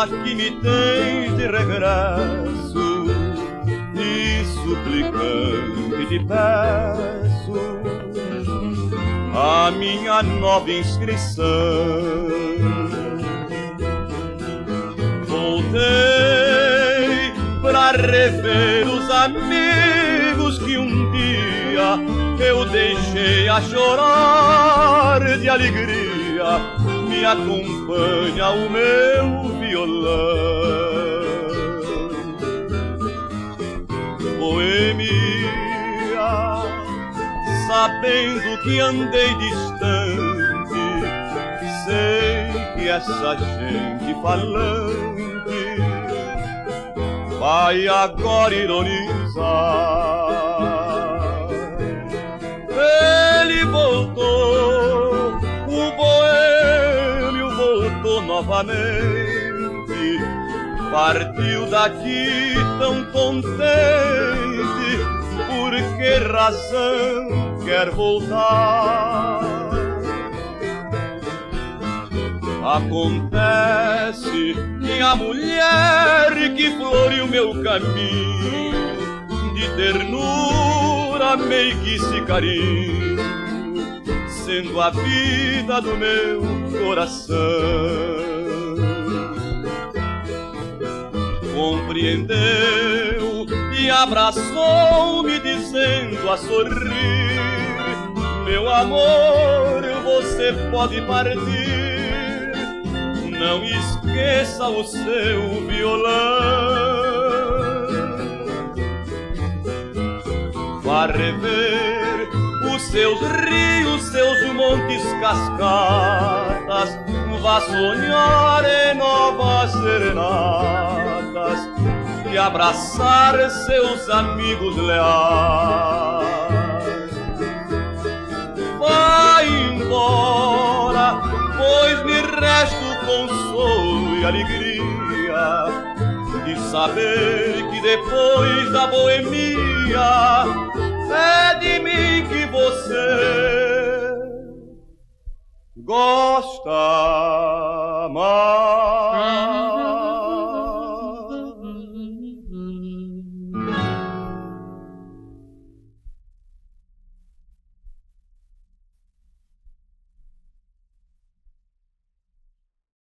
aqui me tens de regresso e suplicante te peço a minha nova inscrição. Voltei pra rever os amigos que um dia eu deixei a chorar de alegria. Me acompanha o meu violão. Boemia, sabendo que andei distante, sei que essa gente falante vai agora ironizar. Ele voltou, o boêmio voltou novamente, partiu daqui tão contente. Por que razão quer voltar? Acontece que a mulher que floreou meu caminho de ternura, meiguice e carinho, sendo a vida do meu coração, compreendeu e abraçou-me dizendo a sorrir: meu amor, você pode partir, não esqueça o seu violão. Vá rever os seus rios, seus montes, cascatas, vá sonhar em novas serenatas e abraçar seus amigos leais. Vai embora, pois me resta o consolo e alegria de saber que depois da boemia é de mim que você gosta.